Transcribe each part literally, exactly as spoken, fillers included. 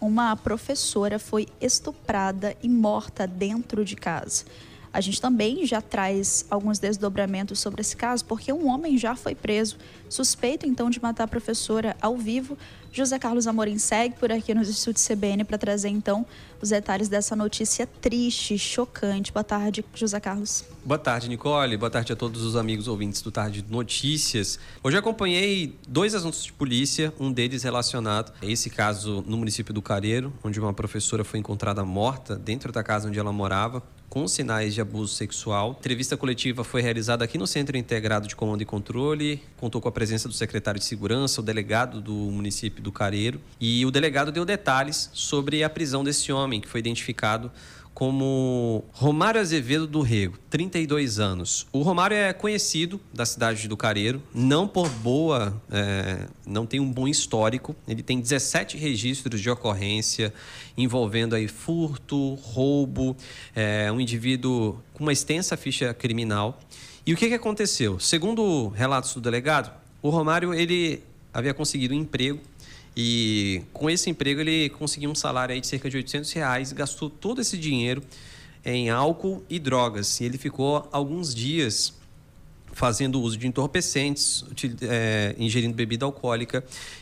uma professora foi estuprada e morta dentro de casa. A gente também já traz alguns desdobramentos sobre esse caso, porque um homem já foi preso, suspeito então de matar a professora ao vivo. José Carlos Amorim segue por aqui nos estúdios C B N para trazer então os detalhes dessa notícia triste, chocante. Boa tarde, José Carlos. Boa tarde, Nicole. Boa tarde a todos os amigos ouvintes do Tarde Notícias. Hoje acompanhei dois assuntos de polícia, um deles relacionado a esse caso no município do Careiro, onde uma professora foi encontrada morta dentro da casa onde ela morava, com sinais de abuso sexual. A entrevista coletiva foi realizada aqui no Centro Integrado de Comando e Controle, contou com a presença do secretário de Segurança, o delegado do município do Careiro, e o delegado deu detalhes sobre a prisão desse homem, que foi identificado como Romário Azevedo do Rego, trinta e dois anos. O Romário é conhecido da cidade do Careiro, não por boa, é, não tem um bom histórico. Ele tem dezessete registros de ocorrência envolvendo aí furto, roubo, é, um indivíduo com uma extensa ficha criminal. E o que, que aconteceu? Segundo relatos do delegado, o Romário ele havia conseguido um emprego. E com esse emprego ele conseguiu um salário aí de cerca de oitocentos reais, gastou todo esse dinheiro em álcool e drogas. E ele ficou alguns dias fazendo uso de entorpecentes, é, ingerindo bebida alcoólica.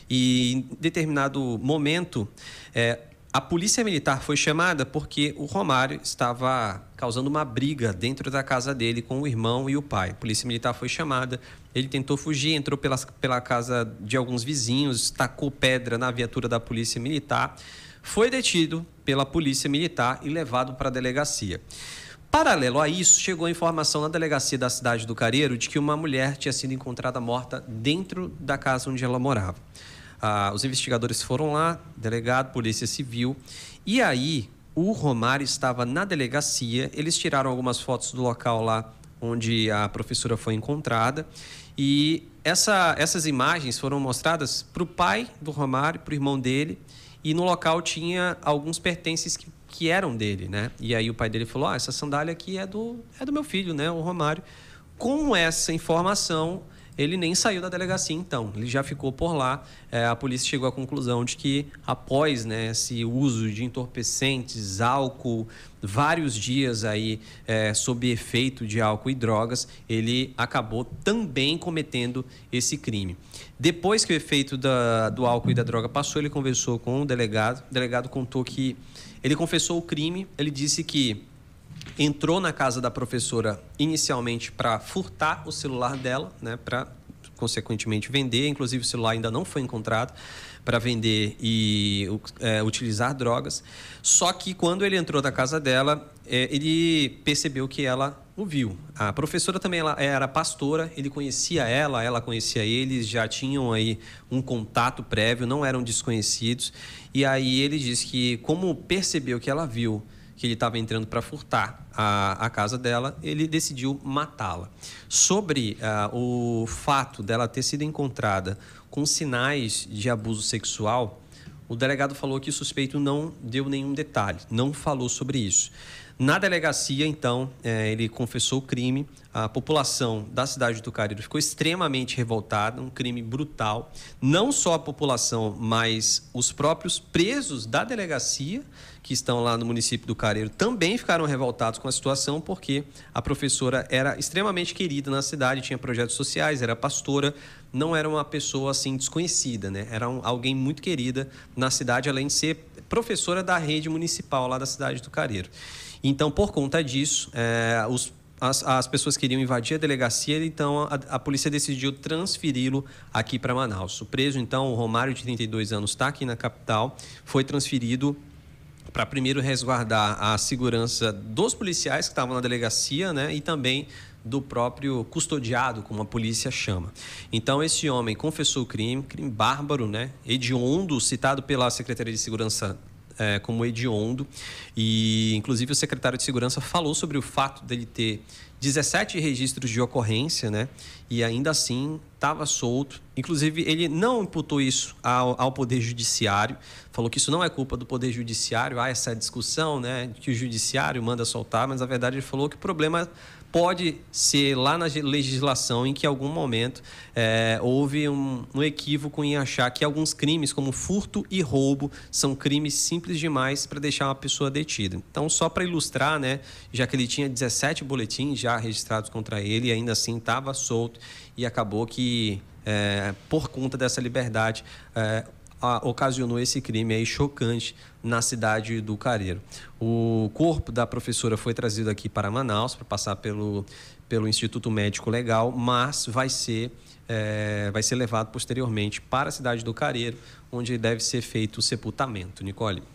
E em determinado momento, é, a polícia militar foi chamada porque o Romário estava causando uma briga dentro da casa dele com o irmão e o pai. A polícia militar foi chamada, ele tentou fugir, entrou pela, pela casa de alguns vizinhos, tacou pedra na viatura da polícia militar, foi detido pela polícia militar e levado para a delegacia. Paralelo a isso, chegou a informação na delegacia da cidade do Careiro de que uma mulher tinha sido encontrada morta dentro da casa onde ela morava. Ah, os investigadores foram lá, delegado, polícia civil, e aí o Romário estava na delegacia. Eles tiraram algumas fotos do local lá onde a professora foi encontrada, e essa, essas imagens foram mostradas para o pai do Romário, para o irmão dele, e no local tinha alguns pertences que, que eram dele, né? E aí o pai dele falou: ah, essa sandália aqui é do, é do meu filho, né, o Romário. Com essa informação, ele nem saiu da delegacia, então. Ele já ficou por lá. É, a polícia chegou à conclusão de que, após, né, esse uso de entorpecentes, álcool, vários dias aí é, sob efeito de álcool e drogas, ele acabou também cometendo esse crime. Depois que o efeito da, do álcool e da droga passou, ele conversou com o delegado. O delegado contou que ele confessou o crime. Ele disse que entrou na casa da professora inicialmente para furtar o celular dela, né, para consequentemente vender. Inclusive o celular ainda não foi encontrado, para vender e é, utilizar drogas. Só que quando ele entrou na casa dela, é, ele percebeu que ela o viu. A professora também ela era pastora, ele conhecia ela, ela conhecia ele, já tinham aí um contato prévio, não eram desconhecidos. E aí ele disse que, como percebeu que ela viu que ele estava entrando para furtar a, a casa dela, ele decidiu matá-la. Sobre uh, o fato dela ter sido encontrada com sinais de abuso sexual, o delegado falou que o suspeito não deu nenhum detalhe, não falou sobre isso. Na delegacia, então, eh, ele confessou o crime. A população da cidade do Careiro ficou extremamente revoltada, um crime brutal. Não só a população, mas os próprios presos da delegacia, que estão lá no município do Careiro, também ficaram revoltados com a situação, porque a professora era extremamente querida na cidade, tinha projetos sociais, era pastora, não era uma pessoa assim desconhecida, né? Era um, alguém muito querida na cidade, além de ser professora da rede municipal lá da cidade do Careiro. Então, por conta disso, é, os, as, as pessoas queriam invadir a delegacia, então a, a polícia decidiu transferi-lo aqui para Manaus. O preso, então, o Romário, de trinta e dois anos, está aqui na capital, foi transferido para primeiro resguardar a segurança dos policiais que estavam na delegacia, né, e também do próprio custodiado, como a polícia chama. Então, esse homem confessou o crime, crime bárbaro, né, hediondo, citado pela Secretaria de Segurança É, como hediondo, e inclusive o secretário de Segurança falou sobre o fato dele ter dezessete registros de ocorrência, né? E ainda assim estava solto. Inclusive ele não imputou isso ao, ao Poder Judiciário, falou que isso não é culpa do Poder Judiciário. Há essa discussão, né, que o Judiciário manda soltar, mas na verdade ele falou que o problema pode ser lá na legislação em que, em algum momento, é, houve um, um equívoco em achar que alguns crimes, como furto e roubo, são crimes simples demais para deixar uma pessoa detida. Então, só para ilustrar, né, já que ele tinha dezessete boletins já registrados contra ele e ainda assim estava solto, e acabou que, é, por conta dessa liberdade, é, a, ocasionou esse crime aí chocante na cidade do Careiro. O corpo da professora foi trazido aqui para Manaus para passar pelo, pelo Instituto Médico Legal, mas vai ser, é, vai ser levado posteriormente para a cidade do Careiro, onde deve ser feito o sepultamento. Nicole.